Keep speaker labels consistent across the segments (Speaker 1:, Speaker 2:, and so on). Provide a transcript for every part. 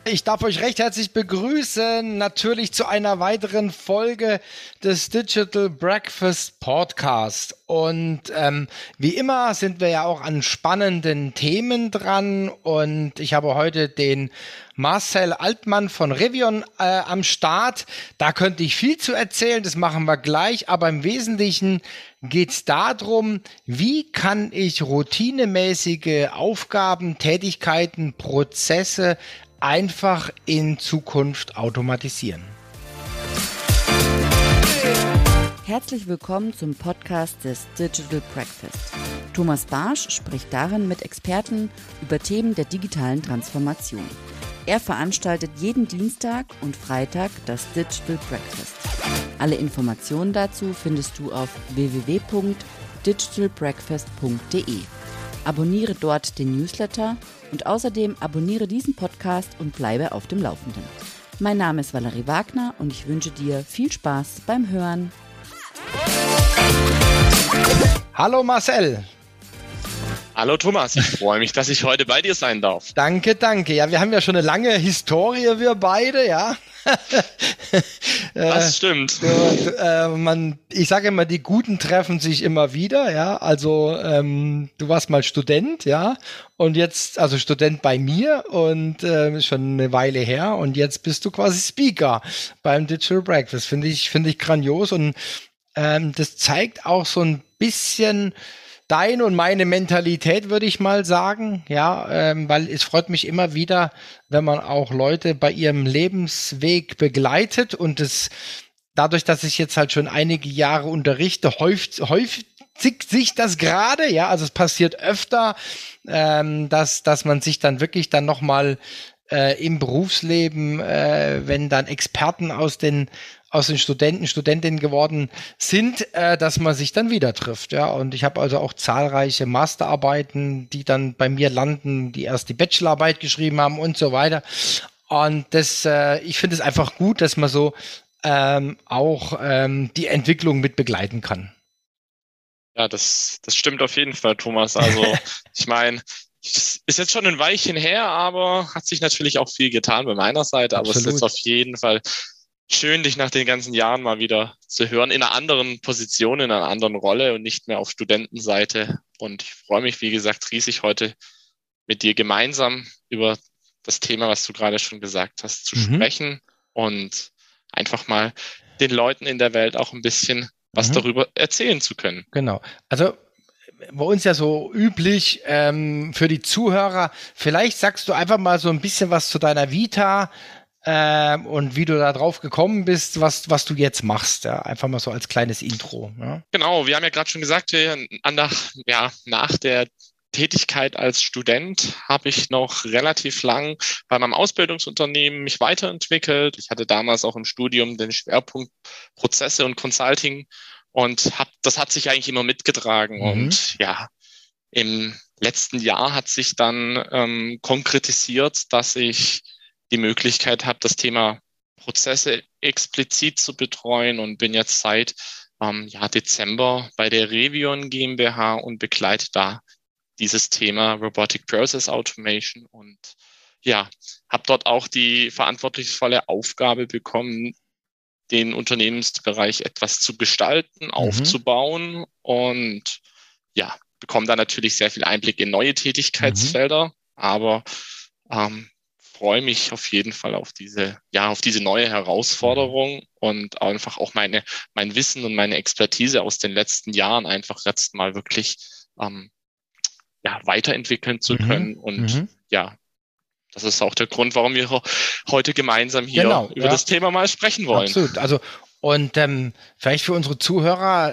Speaker 1: Ich darf euch recht herzlich begrüßen, natürlich zu einer weiteren Folge des Digital Breakfast Podcast. Und wie immer sind wir ja auch an spannenden Themen dran. Und ich habe heute den Marcel Altmann von Revion am Start. Da könnte ich viel zu erzählen, das machen wir gleich. Aber im Wesentlichen geht es darum, wie kann ich routinemäßige Aufgaben, Tätigkeiten, Prozesse einfach in Zukunft automatisieren.
Speaker 2: Herzlich willkommen zum Podcast des Digital Breakfast. Thomas Barsch spricht darin mit Experten über Themen der digitalen Transformation. Er veranstaltet jeden Dienstag und Freitag das Digital Breakfast. Alle Informationen dazu findest du auf www.digitalbreakfast.de. Abonniere dort den Newsletter und außerdem abonniere diesen Podcast und bleibe auf dem Laufenden. Mein Name ist Valerie Wagner und ich wünsche dir viel Spaß beim Hören.
Speaker 1: Hallo Marcel.
Speaker 3: Hallo Thomas, ich freue mich, dass ich heute bei dir sein darf.
Speaker 1: Danke. Ja, wir haben ja schon eine lange Historie, wir beide, ja.
Speaker 3: Das stimmt.
Speaker 1: Ich sage immer, die Guten treffen sich immer wieder, ja. Also du warst mal Student, ja, und jetzt, also Student bei mir und schon eine Weile her und jetzt bist du quasi Speaker beim Digital Breakfast. Finde ich grandios und das zeigt auch so ein bisschen deine und meine Mentalität, würde ich mal sagen, ja, weil es freut mich immer wieder, wenn man auch Leute bei ihrem Lebensweg begleitet und es dadurch, dass ich jetzt halt schon einige Jahre unterrichte, häufig sich das gerade, ja, also es passiert öfter, dass man sich dann wirklich dann nochmal im Berufsleben, wenn dann Experten aus den Studenten, Studentinnen geworden sind, dass man sich dann wieder trifft, ja. Und ich habe also auch zahlreiche Masterarbeiten, die dann bei mir landen, die erst die Bachelorarbeit geschrieben haben und so weiter. Und das, ich finde es einfach gut, dass man so auch die Entwicklung mit begleiten kann.
Speaker 3: Ja, das stimmt auf jeden Fall, Thomas. Also ich meine, ist jetzt schon ein Weilchen her, aber hat sich natürlich auch viel getan bei meiner Seite. Aber
Speaker 1: Absolut.
Speaker 3: Es ist auf jeden Fall schön, dich nach den ganzen Jahren mal wieder zu hören, in einer anderen Position, in einer anderen Rolle und nicht mehr auf Studentenseite. Und ich freue mich, wie gesagt, riesig heute mit dir gemeinsam über das Thema, was du gerade schon gesagt hast, zu sprechen und einfach mal den Leuten in der Welt auch ein bisschen was darüber erzählen zu können.
Speaker 1: Genau. Also bei uns ja so üblich für die Zuhörer, vielleicht sagst du einfach mal so ein bisschen was zu deiner Vita und wie du da drauf gekommen bist, was du jetzt machst. Ja? Einfach mal so als kleines Intro. Ja?
Speaker 3: Genau, wir haben ja gerade schon gesagt, nach der Tätigkeit als Student habe ich noch relativ lang bei meinem Ausbildungsunternehmen mich weiterentwickelt. Ich hatte damals auch im Studium den Schwerpunkt Prozesse und Consulting und das hat sich eigentlich immer mitgetragen. Und ja, im letzten Jahr hat sich dann konkretisiert, dass ich die Möglichkeit habe, das Thema Prozesse explizit zu betreuen und bin jetzt seit Dezember bei der Revion GmbH und begleite da dieses Thema Robotic Process Automation und ja, habe dort auch die verantwortungsvolle Aufgabe bekommen, den Unternehmensbereich etwas zu gestalten, aufzubauen und ja, bekomme da natürlich sehr viel Einblick in neue Tätigkeitsfelder, aber freue mich auf jeden Fall auf diese neue Herausforderung und einfach auch mein Wissen und meine Expertise aus den letzten Jahren einfach jetzt mal wirklich weiterentwickeln zu können. Und ja, das ist auch der Grund, warum wir heute gemeinsam hier über das Thema mal sprechen wollen.
Speaker 1: Absolut. Also, und vielleicht für unsere Zuhörer,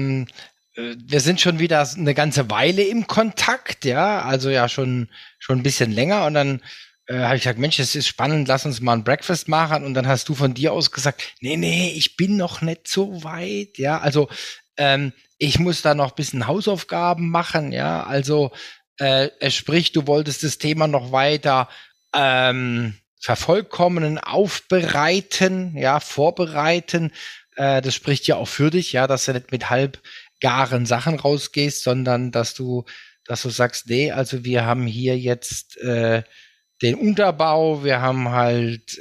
Speaker 1: wir sind schon wieder eine ganze Weile im Kontakt, ja, also ja schon ein bisschen länger und dann habe ich gesagt, Mensch, das ist spannend, lass uns mal ein Breakfast machen und dann hast du von dir aus gesagt, nee, ich bin noch nicht so weit, ja, also ich muss da noch ein bisschen Hausaufgaben machen, ja, also sprich, du wolltest das Thema noch weiter vervollkommnen, aufbereiten, ja, vorbereiten, das spricht ja auch für dich, ja, dass du nicht mit halbgaren Sachen rausgehst, sondern dass du sagst, nee, also wir haben hier jetzt den Unterbau, wir haben halt,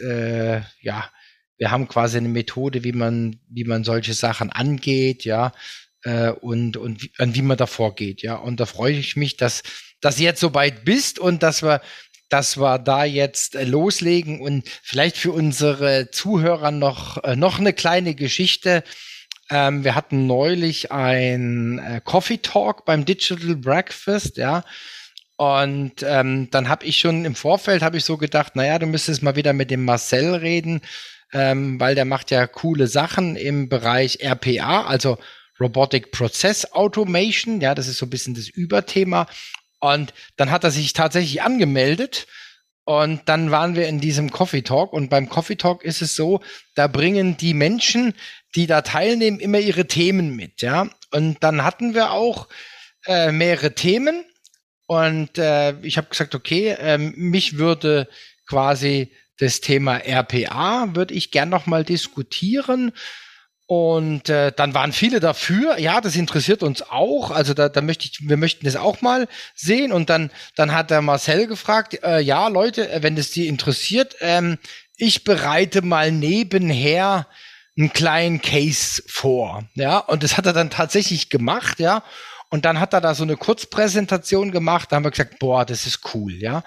Speaker 1: wir haben quasi eine Methode, wie man solche Sachen angeht, ja, und wie man da vorgeht, ja. Und da freue ich mich, dass du jetzt so weit bist und dass wir da jetzt loslegen und vielleicht für unsere Zuhörer noch eine kleine Geschichte. Wir hatten neulich ein Coffee Talk beim Digital Breakfast, ja. Und dann habe ich schon im Vorfeld so gedacht, naja, du müsstest mal wieder mit dem Marcel reden, weil der macht ja coole Sachen im Bereich RPA, also Robotic Process Automation. Ja, das ist so ein bisschen das Überthema. Und dann hat er sich tatsächlich angemeldet. Und dann waren wir in diesem Coffee Talk. Und beim Coffee Talk ist es so, da bringen die Menschen, die da teilnehmen, immer ihre Themen mit. Ja, und dann hatten wir auch mehrere Themen. Und ich habe gesagt, okay, mich würde quasi das Thema RPA, würde ich gern noch mal diskutieren. Und dann waren viele dafür, ja, das interessiert uns auch, also wir möchten das auch mal sehen. Und dann hat der Marcel gefragt, ja, Leute, wenn es die interessiert, ich bereite mal nebenher einen kleinen Case vor, ja. Und das hat er dann tatsächlich gemacht, ja. Und dann hat er da so eine Kurzpräsentation gemacht, da haben wir gesagt, boah, das ist cool, ja.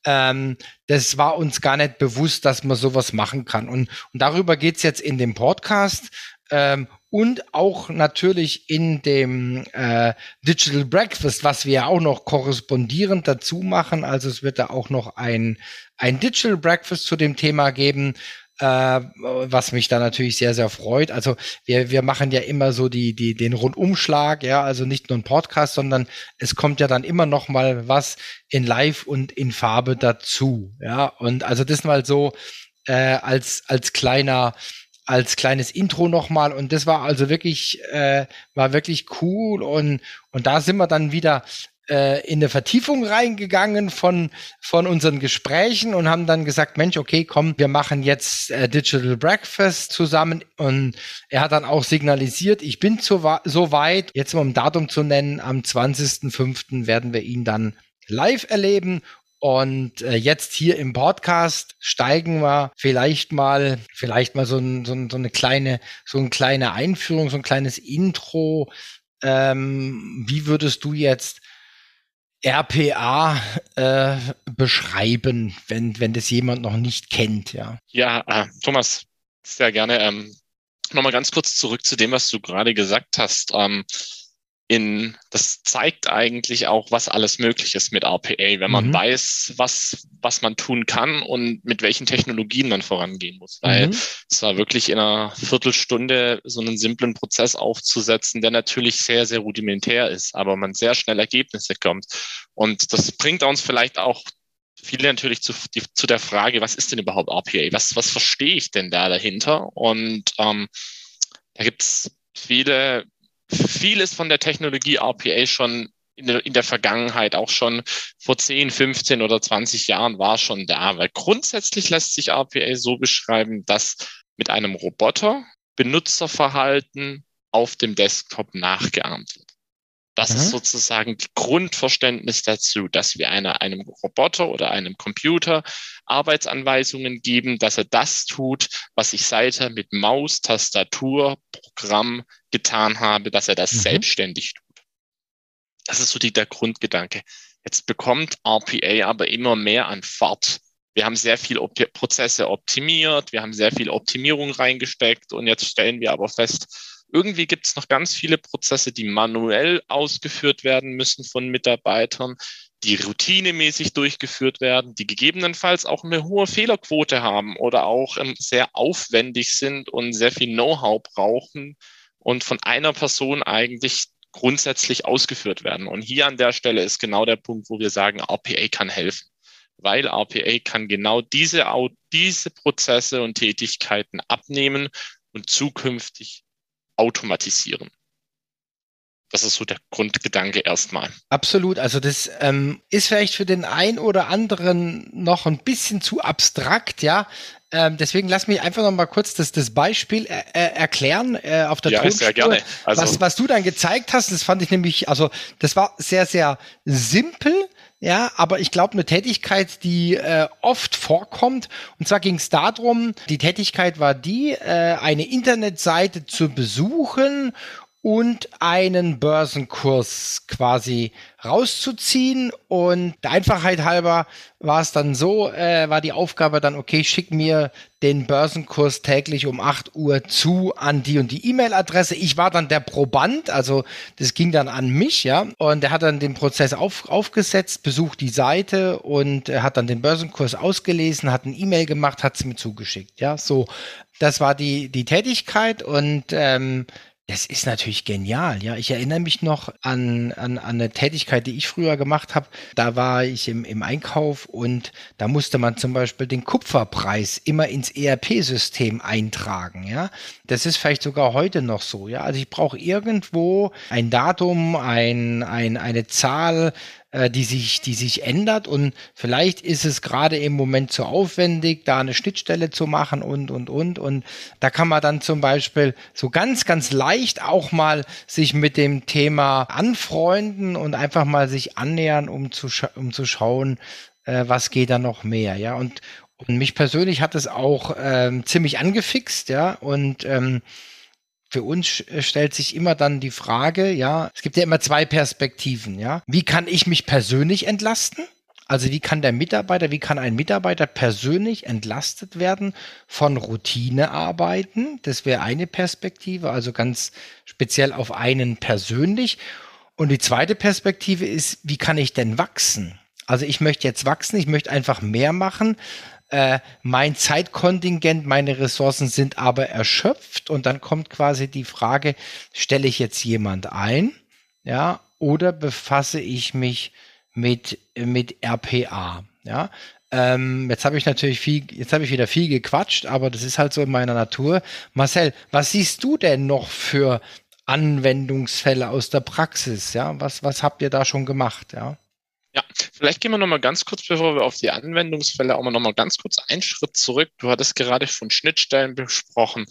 Speaker 1: Das war uns gar nicht bewusst, dass man sowas machen kann. Und darüber geht's jetzt in dem Podcast und auch natürlich in dem Digital Breakfast, was wir ja auch noch korrespondierend dazu machen. Also es wird da auch noch ein Digital Breakfast zu dem Thema geben, was mich da natürlich sehr, sehr freut. Also wir machen ja immer so den Rundumschlag, ja, also nicht nur ein Podcast, sondern es kommt ja dann immer noch mal was in Live und in Farbe dazu, ja. Und also das mal so als kleines Intro nochmal. Und das war also wirklich cool. Und da sind wir dann wieder in eine Vertiefung reingegangen von unseren Gesprächen und haben dann gesagt, Mensch, okay, komm, wir machen jetzt Digital Breakfast zusammen. Und er hat dann auch signalisiert, ich bin so weit, jetzt mal um Datum zu nennen, am 20.05. werden wir ihn dann live erleben. Und jetzt hier im Podcast steigen wir vielleicht mal so eine kleine Einführung, so ein kleines Intro. Wie würdest du jetzt RPA beschreiben, wenn das jemand noch nicht kennt, ja?
Speaker 3: Ja, Thomas, sehr gerne. Nochmal ganz kurz zurück zu dem, was du gerade gesagt hast. Das zeigt eigentlich auch, was alles möglich ist mit RPA, wenn man weiß, was man tun kann und mit welchen Technologien man vorangehen muss. Weil es war wirklich in einer Viertelstunde so einen simplen Prozess aufzusetzen, der natürlich sehr, sehr rudimentär ist, aber man sehr schnell Ergebnisse kommt. Und das bringt uns vielleicht auch viele natürlich zu der Frage, was ist denn überhaupt RPA? Was verstehe ich denn da dahinter? Und da gibt's vieles von der Technologie RPA schon in der Vergangenheit, auch schon vor 10, 15 oder 20 Jahren war schon da. Weil grundsätzlich lässt sich RPA so beschreiben, dass mit einem Roboter Benutzerverhalten auf dem Desktop nachgeahmt wird. Das ist sozusagen das Grundverständnis dazu, dass wir einem Roboter oder einem Computer Arbeitsanweisungen geben, dass er das tut, was ich seither mit Maus, Tastatur, Programm getan habe, dass er das selbstständig tut. Das ist so der Grundgedanke. Jetzt bekommt RPA aber immer mehr an Fahrt. Wir haben sehr viel Prozesse optimiert, wir haben sehr viel Optimierung reingesteckt und jetzt stellen wir aber fest, irgendwie gibt es noch ganz viele Prozesse, die manuell ausgeführt werden müssen von Mitarbeitern, die routinemäßig durchgeführt werden, die gegebenenfalls auch eine hohe Fehlerquote haben oder auch sehr aufwendig sind und sehr viel Know-how brauchen und von einer Person eigentlich grundsätzlich ausgeführt werden. Und hier an der Stelle ist genau der Punkt, wo wir sagen, RPA kann helfen, weil RPA kann genau diese Prozesse und Tätigkeiten abnehmen und zukünftig automatisieren. Das ist so der Grundgedanke erstmal.
Speaker 1: Absolut. Also das ist vielleicht für den einen oder anderen noch ein bisschen zu abstrakt, ja. Deswegen lass mich einfach noch mal kurz das Beispiel erklären auf der Tonspur.
Speaker 3: Sehr gerne.
Speaker 1: Also was du dann gezeigt hast, das fand ich nämlich, also das war sehr, sehr simpel, Ja, aber ich glaube, eine Tätigkeit, die oft vorkommt. Und zwar ging es darum, die Tätigkeit war die, eine Internetseite zu besuchen und einen Börsenkurs quasi rauszuziehen. Und der Einfachheit halber war es dann so, war die Aufgabe dann, okay, schick mir den Börsenkurs täglich um 8 Uhr zu an die und die E-Mail-Adresse. Ich war dann der Proband, also das ging dann an mich, ja. Und er hat dann den Prozess aufgesetzt, besucht die Seite und hat dann den Börsenkurs ausgelesen, hat eine E-Mail gemacht, hat es mir zugeschickt, ja. So, das war die Tätigkeit und das ist natürlich genial, ja. Ich erinnere mich noch an eine Tätigkeit, die ich früher gemacht habe. Da war ich im Einkauf und da musste man zum Beispiel den Kupferpreis immer ins ERP-System eintragen, ja. Das ist vielleicht sogar heute noch so, ja. Also ich brauche irgendwo ein Datum, eine Zahl, die sich ändert und vielleicht ist es gerade im Moment zu aufwendig, da eine Schnittstelle zu machen und da kann man dann zum Beispiel so ganz, ganz leicht auch mal sich mit dem Thema anfreunden und einfach mal sich annähern, um zu schauen, was geht da noch mehr, ja, und mich persönlich hat es auch ziemlich angefixt, ja, und für uns stellt sich immer dann die Frage, ja, es gibt ja immer zwei Perspektiven, ja. Wie kann ich mich persönlich entlasten? Also wie kann ein Mitarbeiter persönlich entlastet werden von Routinearbeiten? Das wäre eine Perspektive, also ganz speziell auf einen persönlich. Und die zweite Perspektive ist, wie kann ich denn wachsen? Also ich möchte jetzt wachsen, ich möchte einfach mehr machen. Mein Zeitkontingent, meine Ressourcen sind aber erschöpft und dann kommt quasi die Frage, stelle ich jetzt jemand ein, ja, oder befasse ich mich mit RPA, ja. Jetzt habe ich wieder viel gequatscht, aber das ist halt so in meiner Natur. Marcel, was siehst du denn noch für Anwendungsfälle aus der Praxis, ja? Was habt ihr da schon gemacht, ja?
Speaker 3: Ja, vielleicht gehen wir nochmal ganz kurz, bevor wir auf die Anwendungsfälle, auch nochmal ganz kurz einen Schritt zurück. Du hattest gerade von Schnittstellen besprochen.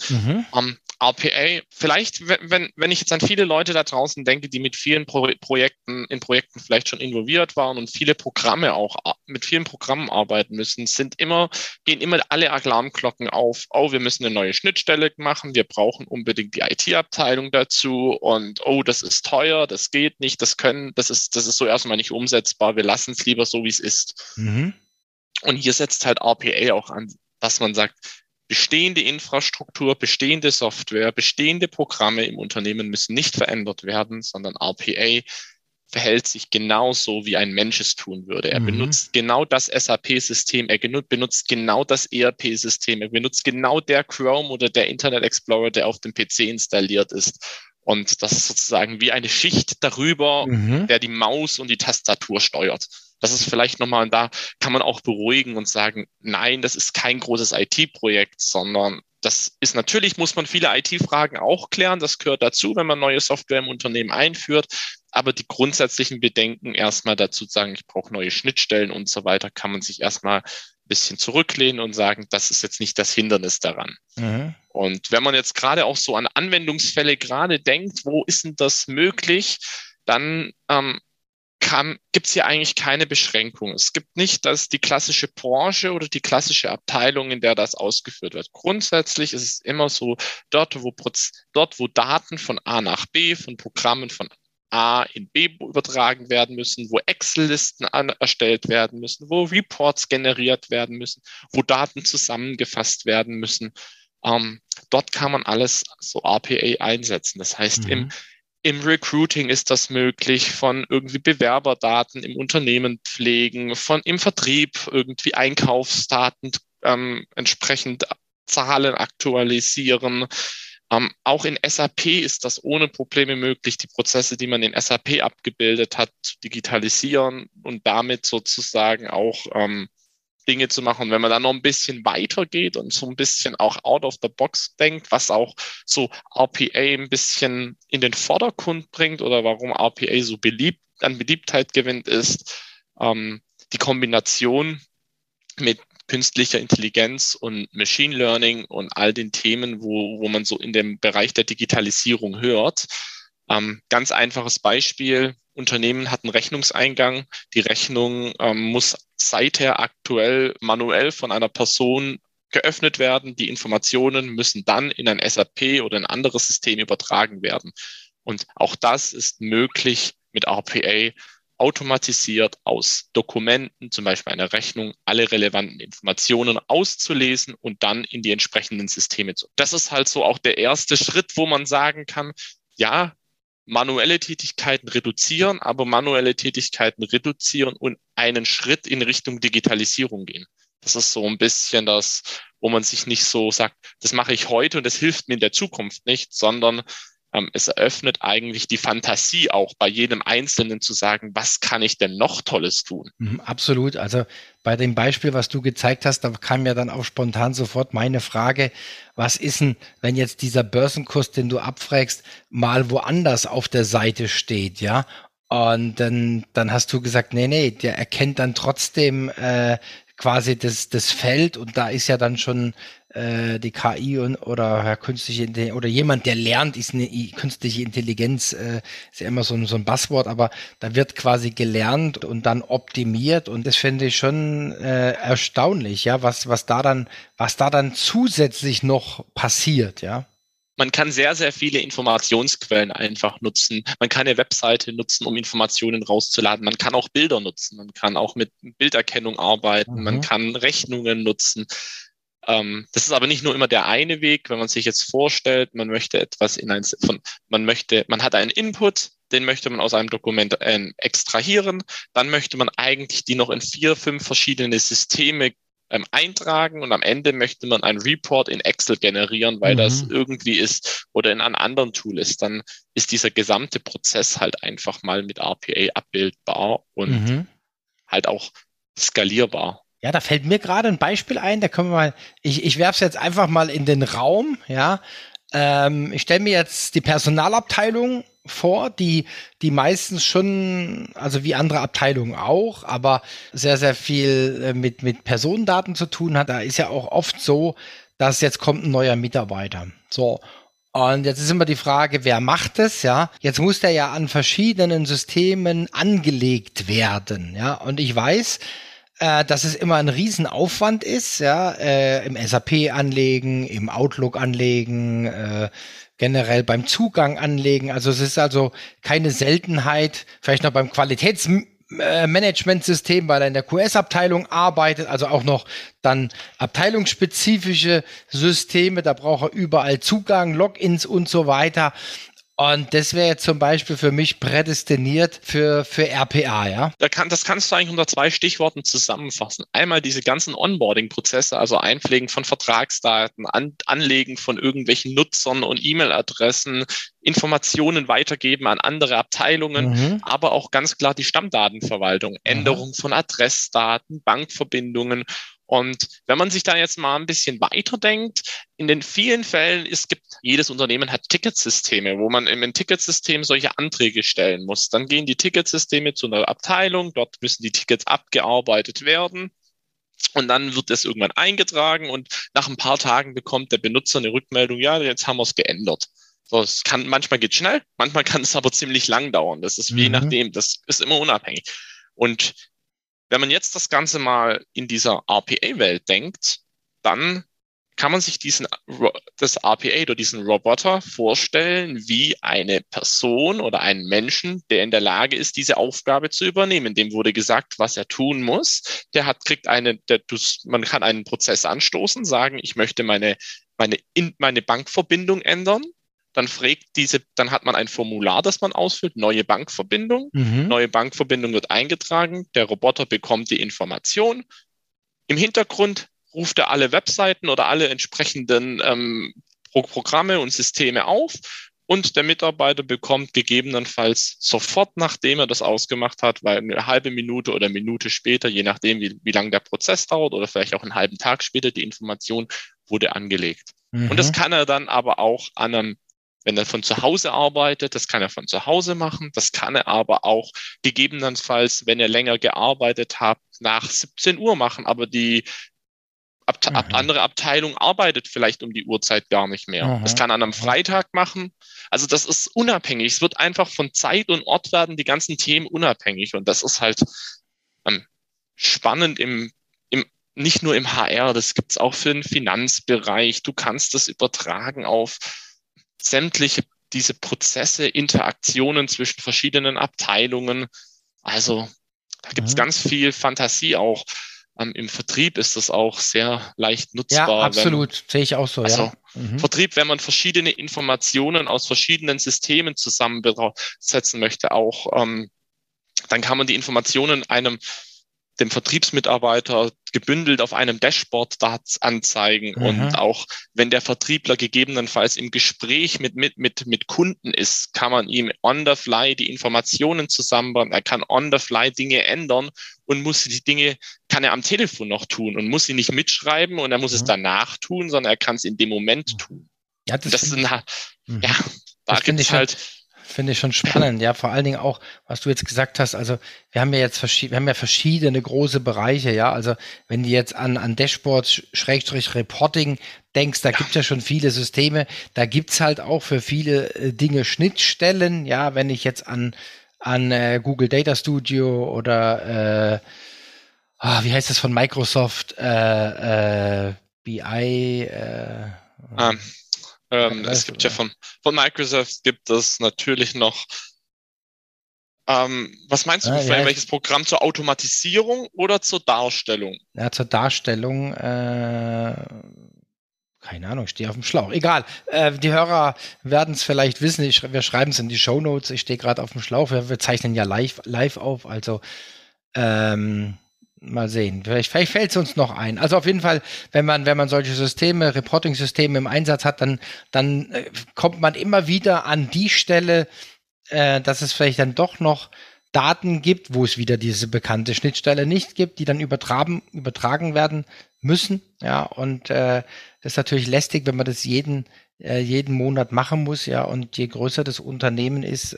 Speaker 3: RPA, vielleicht, wenn ich jetzt an viele Leute da draußen denke, die mit vielen Projekten vielleicht schon involviert waren und mit vielen Programmen arbeiten müssen, gehen immer alle Alarmglocken auf. Oh, wir müssen eine neue Schnittstelle machen, wir brauchen unbedingt die IT-Abteilung dazu und oh, das ist teuer, das geht nicht, das ist so erstmal nicht umsetzbar, wir lassen es lieber so, wie es ist. Und hier setzt halt RPA auch an, dass man sagt, bestehende Infrastruktur, bestehende Software, bestehende Programme im Unternehmen müssen nicht verändert werden, sondern RPA verhält sich genauso, wie ein Mensch es tun würde. Er benutzt genau das SAP-System, er benutzt genau das ERP-System, er benutzt genau der Chrome oder der Internet Explorer, der auf dem PC installiert ist. Und das ist sozusagen wie eine Schicht darüber, der die Maus und die Tastatur steuert. Das ist vielleicht nochmal, und da kann man auch beruhigen und sagen, nein, das ist kein großes IT-Projekt, sondern das ist natürlich, muss man viele IT-Fragen auch klären. Das gehört dazu, wenn man neue Software im Unternehmen einführt. Aber die grundsätzlichen Bedenken erstmal dazu sagen, ich brauche neue Schnittstellen und so weiter, kann man sich erstmal ein bisschen zurücklehnen und sagen, das ist jetzt nicht das Hindernis daran. Und wenn man jetzt gerade auch so an Anwendungsfälle gerade denkt, wo ist denn das möglich, dann gibt es hier eigentlich keine Beschränkung. Es gibt nicht die klassische Branche oder die klassische Abteilung, in der das ausgeführt wird. Grundsätzlich ist es immer so, dort, wo Daten von A nach B, von Programmen von A in B übertragen werden müssen, wo Excel-Listen erstellt werden müssen, wo Reports generiert werden müssen, wo Daten zusammengefasst werden müssen. Dort kann man alles so RPA einsetzen. Das heißt, im Recruiting ist das möglich, von irgendwie Bewerberdaten im Unternehmen pflegen, im Vertrieb irgendwie Einkaufsdaten entsprechend Zahlen aktualisieren. Auch in SAP ist das ohne Probleme möglich, die Prozesse, die man in SAP abgebildet hat, zu digitalisieren und damit sozusagen auch Dinge zu machen. Und wenn man dann noch ein bisschen weiter geht und so ein bisschen auch out of the box denkt, was auch so RPA ein bisschen in den Vordergrund bringt oder warum RPA so an Beliebtheit gewinnt, ist die Kombination mit künstlicher Intelligenz und Machine Learning und all den Themen, wo man so in dem Bereich der Digitalisierung hört. Ganz einfaches Beispiel. Unternehmen hat einen Rechnungseingang. Die Rechnung muss seither aktuell manuell von einer Person geöffnet werden. Die Informationen müssen dann in ein SAP oder ein anderes System übertragen werden. Und auch das ist möglich mit RPA automatisiert aus Dokumenten, zum Beispiel einer Rechnung, alle relevanten Informationen auszulesen und dann in die entsprechenden Systeme zu. Das ist halt so auch der erste Schritt, wo man sagen kann, ja, manuelle Tätigkeiten reduzieren, aber manuelle Tätigkeiten reduzieren und einen Schritt in Richtung Digitalisierung gehen. Das ist so ein bisschen das, wo man sich nicht so sagt, das mache ich heute und das hilft mir in der Zukunft nicht, sondern es eröffnet eigentlich die Fantasie auch bei jedem Einzelnen zu sagen, was kann ich denn noch Tolles tun?
Speaker 1: Absolut. Also bei dem Beispiel, was du gezeigt hast, da kam ja dann auch spontan sofort meine Frage, was ist denn, wenn jetzt dieser Börsenkurs, den du abfragst, mal woanders auf der Seite steht, ja? Und dann hast du gesagt, nee, der erkennt dann trotzdem quasi das Feld und da ist ja dann schon die KI oder künstliche Intelligenz oder jemand, der lernt, ist eine künstliche Intelligenz, ist ja immer so ein Buzzword, aber da wird quasi gelernt und dann optimiert und das finde ich schon erstaunlich, ja, was da dann zusätzlich noch passiert, ja.
Speaker 3: Man kann sehr, sehr viele Informationsquellen einfach nutzen. Man kann eine Webseite nutzen, um Informationen rauszuladen. Man kann auch Bilder nutzen. Man kann auch mit Bilderkennung arbeiten. Man kann Rechnungen nutzen. Das ist aber nicht nur immer der eine Weg. Wenn man sich jetzt vorstellt, man möchte etwas man hat einen Input, den möchte man aus einem Dokument extrahieren. Dann möchte man eigentlich die noch in 4, 5 verschiedene Systeme eintragen und am Ende möchte man einen Report in Excel generieren, weil das irgendwie ist oder in einem anderen Tool ist, dann ist dieser gesamte Prozess halt einfach mal mit RPA abbildbar und halt auch skalierbar.
Speaker 1: Ja, da fällt mir gerade ein Beispiel ein, da können wir mal, ich werfe es jetzt einfach mal in den Raum, ja. Ich stelle mir jetzt die Personalabteilung vor, die meistens schon, also wie andere Abteilungen auch, aber sehr, sehr viel mit Personendaten zu tun hat. Da ist ja auch oft so, dass jetzt kommt ein neuer Mitarbeiter. So. Und jetzt ist immer die Frage, wer macht es, ja? Jetzt muss der ja an verschiedenen Systemen angelegt werden, ja? Und ich weiß, dass es immer ein Riesenaufwand ist, ja, im SAP anlegen, im Outlook anlegen, generell beim Zugang anlegen. Also es ist also keine Seltenheit, vielleicht noch beim Qualitätsmanagementsystem, weil er in der QS-Abteilung arbeitet, also auch noch dann abteilungsspezifische Systeme, da braucht er überall Zugang, Logins und so weiter. Und das wäre jetzt zum Beispiel für mich prädestiniert für RPA, ja?
Speaker 3: Das kannst du eigentlich unter 2 Stichworten zusammenfassen. Einmal diese ganzen Onboarding-Prozesse, also Einpflegen von Vertragsdaten, Anlegen von irgendwelchen Nutzern und E-Mail-Adressen, Informationen weitergeben an andere Abteilungen, aber auch ganz klar die Stammdatenverwaltung, Änderung von Adressdaten, Bankverbindungen. Und wenn man sich da jetzt mal ein bisschen weiterdenkt, in den vielen Fällen, jedes Unternehmen hat Ticketsysteme, wo man im Ticketsystem solche Anträge stellen muss. Dann gehen die Ticketsysteme zu einer Abteilung, dort müssen die Tickets abgearbeitet werden. Und dann wird das irgendwann eingetragen und nach ein paar Tagen bekommt der Benutzer eine Rückmeldung, ja, jetzt haben wir es geändert. So, manchmal geht es schnell, manchmal kann es aber ziemlich lang dauern. Das ist je nachdem, das ist immer unabhängig. Und wenn man jetzt das Ganze mal in dieser RPA-Welt denkt, dann kann man sich das RPA oder diesen Roboter vorstellen wie eine Person oder einen Menschen, der in der Lage ist, diese Aufgabe zu übernehmen. Dem wurde gesagt, was er tun muss. Man kann einen Prozess anstoßen, sagen, ich möchte meine Bankverbindung ändern. Dann hat man ein Formular, das man ausfüllt, neue Bankverbindung. Neue Bankverbindung wird eingetragen. Der Roboter bekommt die Information. Im Hintergrund ruft er alle Webseiten oder alle entsprechenden Programme und Systeme auf. Und der Mitarbeiter bekommt gegebenenfalls sofort, nachdem er das ausgemacht hat, weil eine halbe Minute oder Minute später, je nachdem, wie lang der Prozess dauert oder vielleicht auch einen halben Tag später, die Information wurde angelegt. Und das kann er dann aber auch wenn er von zu Hause arbeitet, das kann er von zu Hause machen. Das kann er aber auch gegebenenfalls, wenn er länger gearbeitet hat, nach 17 Uhr machen. Aber die andere Abteilung arbeitet vielleicht um die Uhrzeit gar nicht mehr. Das kann an einem Freitag machen. Also das ist unabhängig. Es wird einfach von Zeit und Ort werden die ganzen Themen unabhängig. Und das ist halt spannend nicht nur im HR, das gibt es auch für den Finanzbereich. Du kannst das übertragen auf sämtliche diese Prozesse, Interaktionen zwischen verschiedenen Abteilungen. Also da gibt es ganz viel Fantasie auch. Im Vertrieb ist das auch sehr leicht nutzbar.
Speaker 1: Ja, absolut. Sehe ich auch so.
Speaker 3: Also Vertrieb, wenn man verschiedene Informationen aus verschiedenen Systemen zusammensetzen möchte, auch dann kann man die Informationen dem Vertriebsmitarbeiter gebündelt auf einem Dashboard anzeigen. Und auch wenn der Vertriebler gegebenenfalls im Gespräch mit Kunden ist, kann man ihm on the fly die Informationen zusammenbauen. Er kann on the fly Dinge ändern und kann er am Telefon noch tun und muss sie nicht mitschreiben und er muss es danach tun, sondern er kann es in dem Moment tun.
Speaker 1: Ja, finde ich schon spannend, ja, vor allen Dingen auch, was du jetzt gesagt hast, also wir haben ja verschiedene große Bereiche, ja, also wenn du jetzt an Dashboards Reporting denkst, da gibt es ja schon viele Systeme, da gibt es halt auch für viele Dinge Schnittstellen, ja, wenn ich jetzt an Google Data Studio oder wie heißt das von Microsoft, BI,
Speaker 3: es gibt ja von Microsoft gibt es natürlich noch, was meinst du, welches Programm zur Automatisierung oder zur Darstellung?
Speaker 1: Ja, zur Darstellung, keine Ahnung, ich stehe auf dem Schlauch. Egal, die Hörer werden es vielleicht wissen, wir schreiben es in die Shownotes, ich stehe gerade auf dem Schlauch, wir zeichnen ja live auf, also mal sehen, vielleicht fällt es uns noch ein. Also auf jeden Fall, wenn man solche Systeme, Reporting-Systeme im Einsatz hat, dann kommt man immer wieder an die Stelle, dass es vielleicht dann doch noch Daten gibt, wo es wieder diese bekannte Schnittstelle nicht gibt, die dann übertragen werden müssen. Ja, und das ist natürlich lästig, wenn man das jeden Monat machen muss. Ja, und je größer das Unternehmen ist,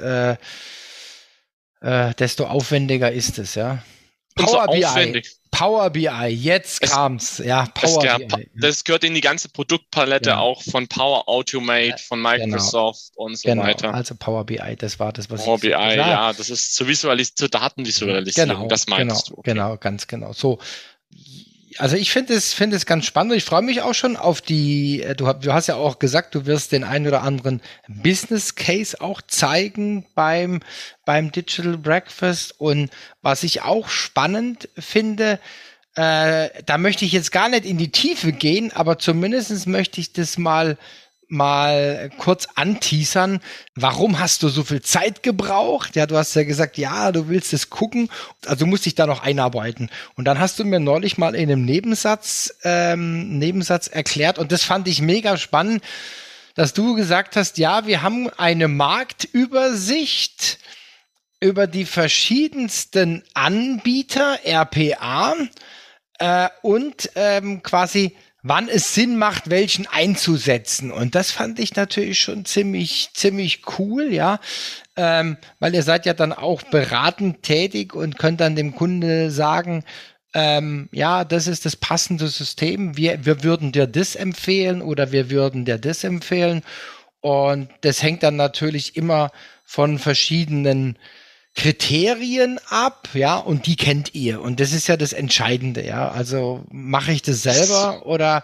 Speaker 1: desto aufwendiger ist es. Ja. Power BI, jetzt kam's. Ja, BI.
Speaker 3: Das gehört in die ganze Produktpalette auch von Power Automate, von Microsoft und so weiter.
Speaker 1: Also Power BI, das war das, was
Speaker 3: Power BI, ja, das ist zur Datenvisualisierung, das meinst du. Okay.
Speaker 1: Genau, ganz genau. So, also ich finde es ganz spannend. Ich freue mich auch schon auf du hast ja auch gesagt, du wirst den einen oder anderen Business Case auch zeigen beim Digital Breakfast. Und was ich auch spannend finde, da möchte ich jetzt gar nicht in die Tiefe gehen, aber zumindest möchte ich das mal kurz anteasern. Warum hast du so viel Zeit gebraucht? Ja, du hast ja gesagt, ja, du willst es gucken. Also du musst dich da noch einarbeiten. Und dann hast du mir neulich mal in einem Nebensatz erklärt, und das fand ich mega spannend, dass du gesagt hast, ja, wir haben eine Marktübersicht über die verschiedensten Anbieter, RPA, und quasi wann es Sinn macht, welchen einzusetzen. Und das fand ich natürlich schon ziemlich cool, ja, weil ihr seid ja dann auch beratend tätig und könnt dann dem Kunde sagen, ja, das ist das passende System, wir würden dir das empfehlen oder wir würden dir das empfehlen. Und das hängt dann natürlich immer von verschiedenen Kriterien ab, ja, und die kennt ihr. Und das ist ja das Entscheidende, ja. Also mache ich das selber oder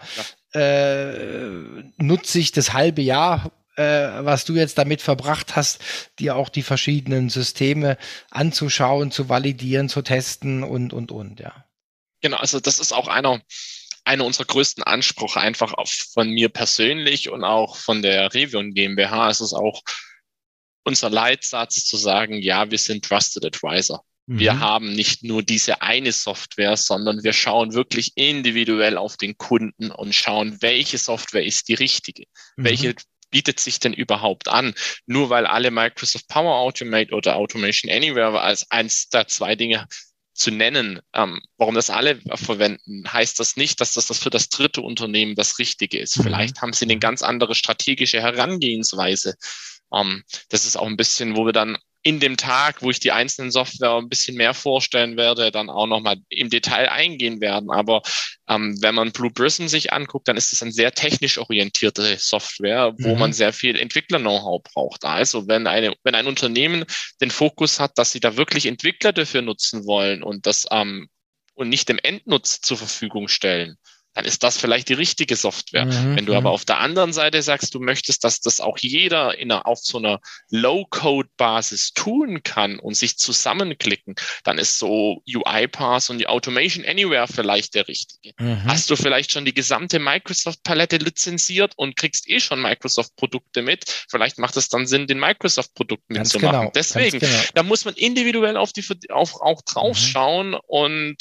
Speaker 1: nutze ich das halbe Jahr, was du jetzt damit verbracht hast, dir auch die verschiedenen Systeme anzuschauen, zu validieren, zu testen und, ja.
Speaker 3: Genau, also das ist auch einer unserer größten Ansprüche einfach von mir persönlich und auch von der Revion GmbH. Es ist auch unser Leitsatz zu sagen, ja, wir sind Trusted Advisor. Wir haben nicht nur diese eine Software, sondern wir schauen wirklich individuell auf den Kunden und schauen, welche Software ist die richtige. Welche bietet sich denn überhaupt an? Nur weil alle Microsoft Power Automate oder Automation Anywhere als eins der zwei Dinge zu nennen, warum das alle verwenden, heißt das nicht, dass das für das dritte Unternehmen das Richtige ist. Vielleicht haben sie eine ganz andere strategische Herangehensweise. Das ist auch ein bisschen, wo wir dann in dem Tag, wo ich die einzelnen Software ein bisschen mehr vorstellen werde, dann auch nochmal im Detail eingehen werden. Aber wenn man Blue Prism sich anguckt, dann ist es eine sehr technisch orientierte Software, wo man sehr viel Entwickler-Know-how braucht. Also wenn ein Unternehmen den Fokus hat, dass sie da wirklich Entwickler dafür nutzen wollen und das und nicht dem Endnutzer zur Verfügung stellen, dann ist das vielleicht die richtige Software. Wenn du aber auf der anderen Seite sagst, du möchtest, dass das auch jeder auf so einer Low-Code-Basis tun kann und sich zusammenklicken, dann ist so UiPath und die Automation Anywhere vielleicht der richtige. Hast du vielleicht schon die gesamte Microsoft-Palette lizenziert und kriegst schon Microsoft-Produkte mit? Vielleicht macht es dann Sinn, den Microsoft-Produkt mitzumachen.
Speaker 1: Genau,
Speaker 3: deswegen, da muss man individuell auch drauf schauen und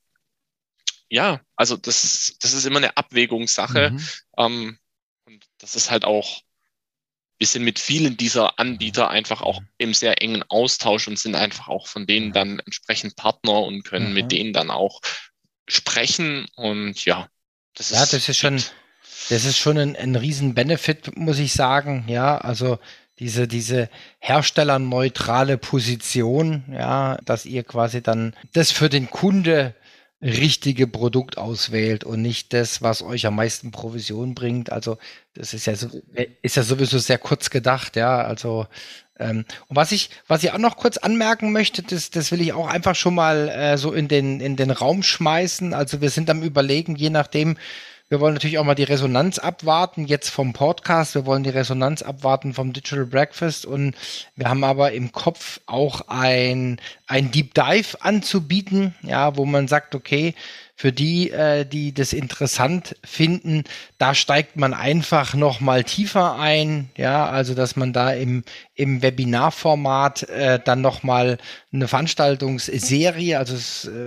Speaker 3: ja, also das ist immer eine Abwägungssache. Und das ist halt auch wir sind mit vielen dieser Anbieter einfach auch im sehr engen Austausch und sind einfach auch von denen dann entsprechend Partner und können mit denen dann auch sprechen. Und ja,
Speaker 1: das ist schon ein riesen Benefit, muss ich sagen. Ja, also diese herstellerneutrale Position, ja, dass ihr quasi dann das für den Kunde richtige Produkt auswählt und nicht das, was euch am meisten Provision bringt. Also das ist ja sowieso sehr kurz gedacht, ja. Also und was ich auch noch kurz anmerken möchte, das will ich auch einfach schon mal so in den Raum schmeißen. Also wir sind am Überlegen, je nachdem. Wir wollen natürlich auch mal die Resonanz abwarten, jetzt vom Podcast. Wir wollen die Resonanz abwarten vom Digital Breakfast und wir haben aber im Kopf auch ein Deep Dive anzubieten, ja, wo man sagt, okay, für die, die das interessant finden, da steigt man einfach noch mal tiefer ein, ja, also dass man da im Webinarformat dann noch mal eine Veranstaltungsserie, also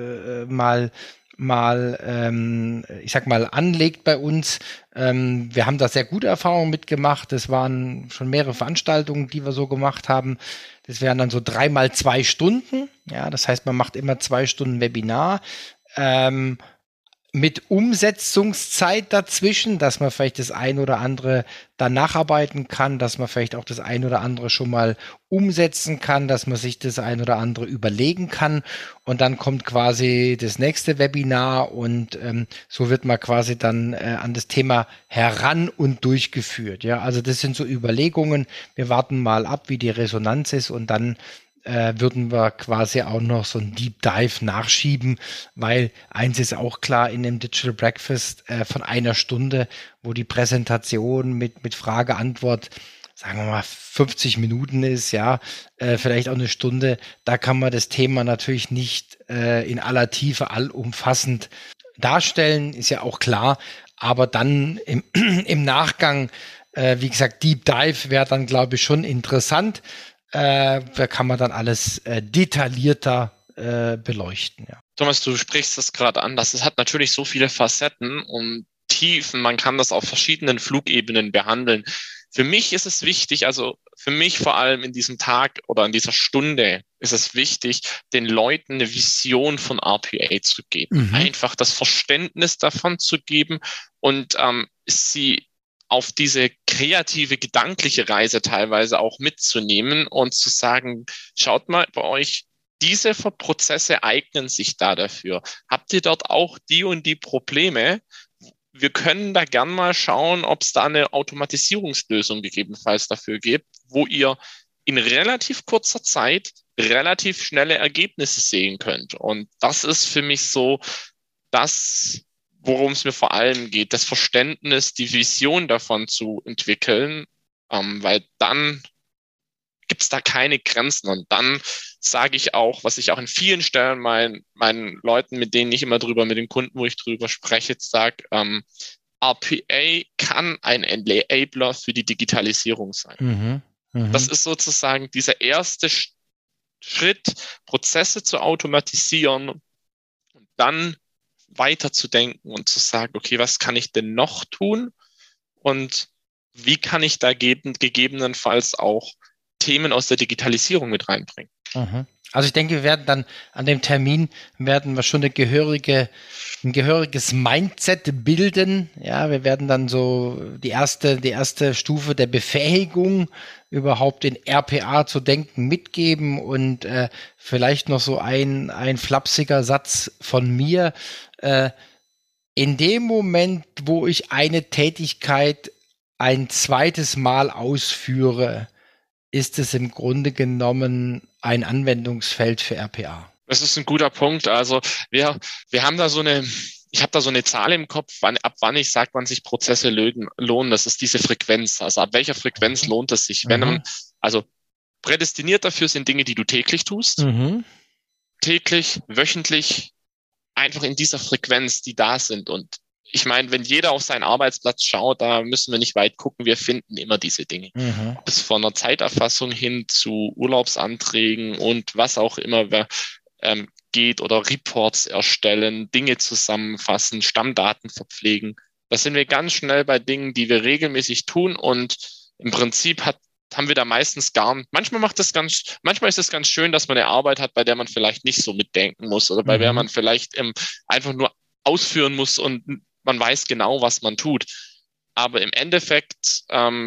Speaker 1: ich sag mal, anlegt bei uns. Wir haben da sehr gute Erfahrungen mitgemacht. Das waren schon mehrere Veranstaltungen, die wir so gemacht haben. Das wären dann so 3x2 Stunden. Ja, das heißt, man macht immer 2 Stunden Webinar. Mit Umsetzungszeit dazwischen, dass man vielleicht das ein oder andere dann nacharbeiten kann, dass man vielleicht auch das ein oder andere schon mal umsetzen kann, dass man sich das ein oder andere überlegen kann und dann kommt quasi das nächste Webinar und so wird man quasi dann an das Thema heran und durchgeführt. Ja, also das sind so Überlegungen. Wir warten mal ab, wie die Resonanz ist und dann würden wir quasi auch noch so ein Deep Dive nachschieben, weil eins ist auch klar, in dem Digital Breakfast von 1 Stunde, wo die Präsentation mit Frage-Antwort, sagen wir mal 50 Minuten ist, ja, vielleicht auch 1 Stunde, da kann man das Thema natürlich nicht in aller Tiefe allumfassend darstellen, ist ja auch klar, aber dann im Nachgang, wie gesagt, Deep Dive wäre dann, glaube ich, schon interessant. Da kann man dann alles detaillierter beleuchten. Ja.
Speaker 3: Thomas, du sprichst das gerade an. Das hat natürlich so viele Facetten und Tiefen. Man kann das auf verschiedenen Flugebenen behandeln. Für mich ist es wichtig, also für mich vor allem in diesem Tag oder in dieser Stunde ist es wichtig, den Leuten eine Vision von RPA zu geben. Einfach das Verständnis davon zu geben und sie auf diese kreative, gedankliche Reise teilweise auch mitzunehmen und zu sagen, schaut mal bei euch, diese Prozesse eignen sich da dafür. Habt ihr dort auch die und die Probleme? Wir können da gern mal schauen, ob es da eine Automatisierungslösung gegebenenfalls dafür gibt, wo ihr in relativ kurzer Zeit relativ schnelle Ergebnisse sehen könnt. Und das ist für mich so das, worum es mir vor allem geht, das Verständnis, die Vision davon zu entwickeln, weil dann gibt es da keine Grenzen. Und dann sage ich auch, was ich auch in vielen Stellen meinen Leuten, mit denen ich immer mit den Kunden, wo ich drüber spreche, sage, RPA kann ein Enabler für die Digitalisierung sein. Das ist sozusagen dieser erste Schritt, Prozesse zu automatisieren und dann weiterzudenken und zu sagen, okay, was kann ich denn noch tun und wie kann ich da gegebenenfalls auch Themen aus der Digitalisierung mit reinbringen.
Speaker 1: Also ich denke, wir werden dann an dem Termin schon ein gehöriges Mindset bilden. Ja, wir werden dann so die erste Stufe der Befähigung überhaupt in RPA zu denken, mitgeben und vielleicht noch so ein flapsiger Satz von mir. In dem Moment, wo ich eine Tätigkeit ein zweites Mal ausführe, ist es im Grunde genommen ein Anwendungsfeld für RPA.
Speaker 3: Das ist ein guter Punkt. Also wir haben da ich habe da so eine Zahl im Kopf, ab wann ich sage, wann sich Prozesse lohnen. Das ist diese Frequenz. Also ab welcher Frequenz lohnt es sich? Wenn man, also prädestiniert dafür sind Dinge, die du täglich tust. Täglich, wöchentlich, einfach in dieser Frequenz, die da sind. Und ich meine, wenn jeder auf seinen Arbeitsplatz schaut, da müssen wir nicht weit gucken, wir finden immer diese Dinge. Ob es von einer Zeiterfassung hin zu Urlaubsanträgen und was auch immer geht oder Reports erstellen, Dinge zusammenfassen, Stammdaten verpflegen. Da sind wir ganz schnell bei Dingen, die wir regelmäßig tun und im Prinzip haben wir da meistens manchmal ist es ganz schön, dass man eine Arbeit hat, bei der man vielleicht nicht so mitdenken muss oder bei der man vielleicht einfach nur ausführen muss und man weiß genau, was man tut. Aber im Endeffekt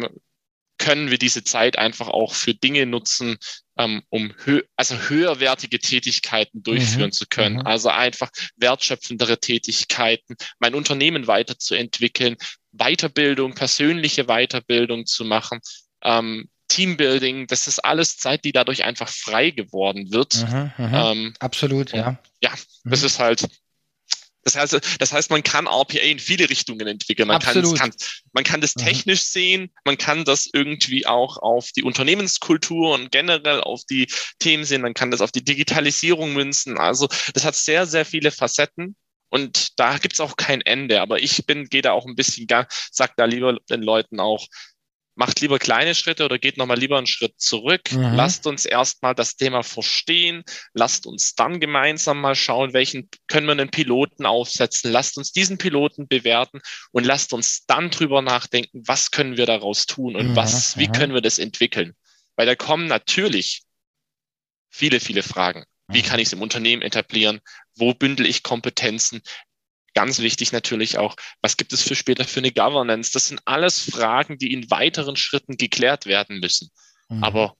Speaker 3: können wir diese Zeit einfach auch für Dinge nutzen, um höherwertige Tätigkeiten durchführen zu können. Also einfach wertschöpfendere Tätigkeiten, mein Unternehmen weiterzuentwickeln, Weiterbildung, persönliche Weiterbildung zu machen, Teambuilding, das ist alles Zeit, die dadurch einfach frei geworden wird.
Speaker 1: Absolut, ja.
Speaker 3: Ja, das ist halt. Das heißt, man kann RPA in viele Richtungen entwickeln. Man kann das technisch sehen, man kann das irgendwie auch auf die Unternehmenskultur und generell auf die Themen sehen, man kann das auf die Digitalisierung münzen. Also das hat sehr, sehr viele Facetten und da gibt's auch kein Ende. Aber gehe da auch ein bisschen, sag da lieber den Leuten auch, macht lieber kleine Schritte oder geht nochmal lieber einen Schritt zurück. Lasst uns erstmal das Thema verstehen. Lasst uns dann gemeinsam mal schauen, können wir einen Piloten aufsetzen. Lasst uns diesen Piloten bewerten und lasst uns dann drüber nachdenken, was können wir daraus tun und wie können wir das entwickeln? Weil da kommen natürlich viele, viele Fragen. Wie kann ich es im Unternehmen etablieren? Wo bündel ich Kompetenzen? Ganz wichtig natürlich auch, was gibt es später für eine Governance? Das sind alles Fragen, die in weiteren Schritten geklärt werden müssen. Aber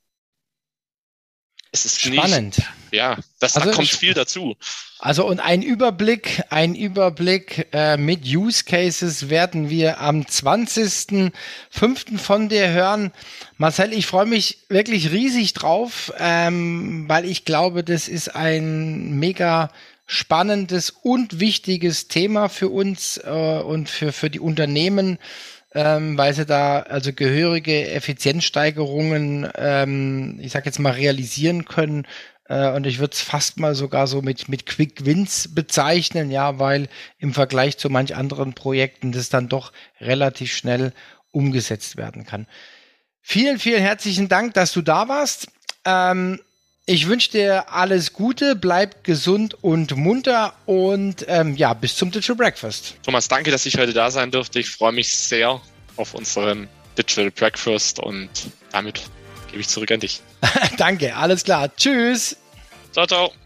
Speaker 3: es ist
Speaker 1: spannend.
Speaker 3: Da kommt viel dazu.
Speaker 1: Also und ein Überblick mit Use Cases werden wir am 20.05. von dir hören. Marcel, ich freue mich wirklich riesig drauf, weil ich glaube, das ist ein mega spannendes und wichtiges Thema für uns und für die Unternehmen, weil sie da also gehörige Effizienzsteigerungen, ich sag jetzt mal, realisieren können. Und ich würde es fast mal sogar so mit Quick Wins bezeichnen, ja, weil im Vergleich zu manch anderen Projekten das dann doch relativ schnell umgesetzt werden kann. Vielen, vielen herzlichen Dank, dass du da warst. Ich wünsche dir alles Gute, bleib gesund und munter und bis zum Digital Breakfast.
Speaker 3: Thomas, danke, dass ich heute da sein durfte. Ich freue mich sehr auf unseren Digital Breakfast und damit gebe ich zurück an dich.
Speaker 1: Danke, alles klar. Tschüss.
Speaker 3: Ciao, ciao.